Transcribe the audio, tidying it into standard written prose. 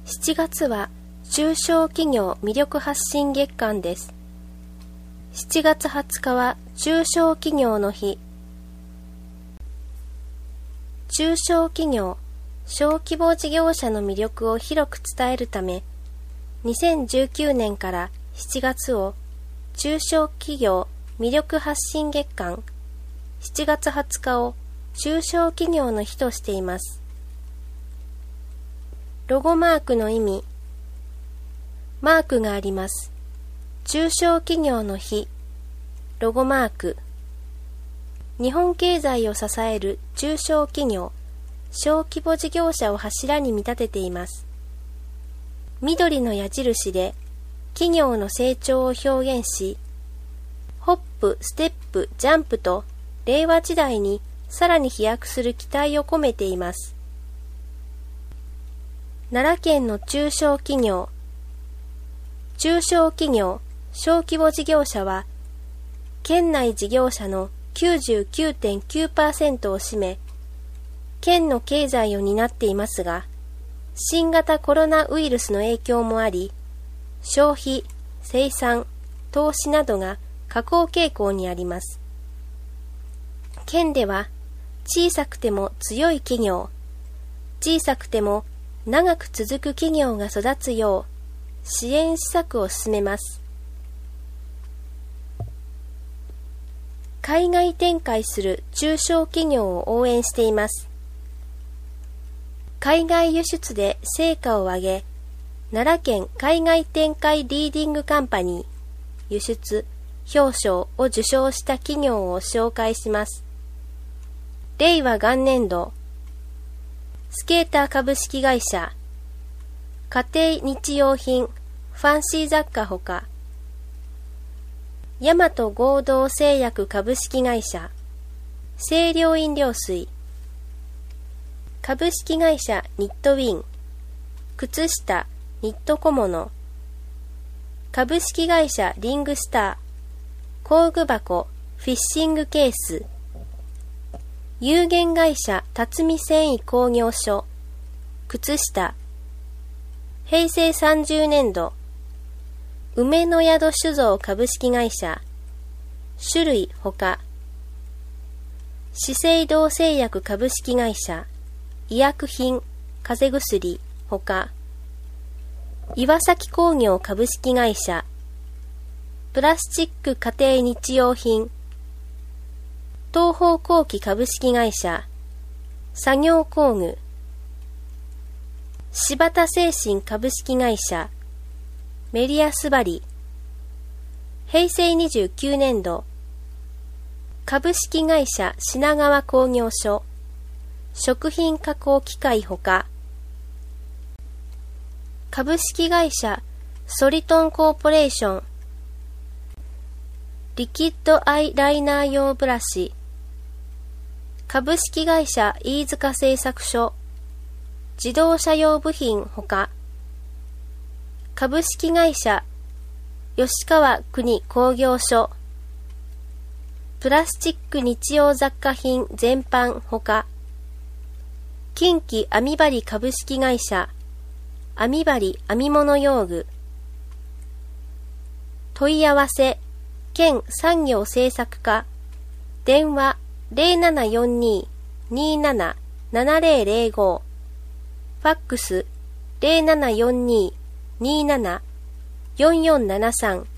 7月は中小企業魅力発信月間です。7月20日は中小企業の日。中小企業、小規模事業者の魅力を広く伝えるため、2019年から7月を中小企業魅力発信月間、7月20日を中小企業の日としています。ロゴマークの意味。マークがあります。中小企業の日。ロゴマーク。日本経済を支える中小企業、小規模事業者を柱に見立てています。緑の矢印で企業の成長を表現し、ホップ、ステップ、ジャンプと令和時代にさらに飛躍する期待を込めています。奈良県の中小企業。中小企業、小規模事業者は、県内事業者の 99.9% を占め、県の経済を担っていますが、新型コロナウイルスの影響もあり、消費、生産、投資などが下降傾向にあります。県では、小さくても強い企業、小さくても長く続く企業が育つよう支援施策を進めます。海外展開する中小企業を応援しています。海外輸出で成果を上げ、奈良県海外展開リーディングカンパニー輸出表彰を受賞した企業を紹介します。令和元年度スケーター株式会社、家庭日用品、ファンシー雑貨ほか、大和合同製薬株式会社、清涼飲料水、株式会社ニットウィン、靴下、ニット小物、株式会社リングスター、工具箱、フィッシングケース、有限会社辰巳繊維工業所、靴下、平成30年度、梅の宿酒造株式会社、種類ほか、資生堂製薬株式会社、医薬品、風邪薬ほか、岩崎工業株式会社、プラスチック家庭日用品、東方工機株式会社、作業工具、柴田精神株式会社、メリアスバリ、平成29年度、株式会社品川工業所、食品加工機械ほか、株式会社ソリトンコーポレーション、リキッドアイライナー用ブラシ、株式会社飯塚製作所、自動車用部品ほか、株式会社吉川国工業所、プラスチック日用雑貨品全般ほか、近畿網針株式会社、網針編物用具、問い合わせ、県産業政策課、電話0742-277005、ファックス0742-274473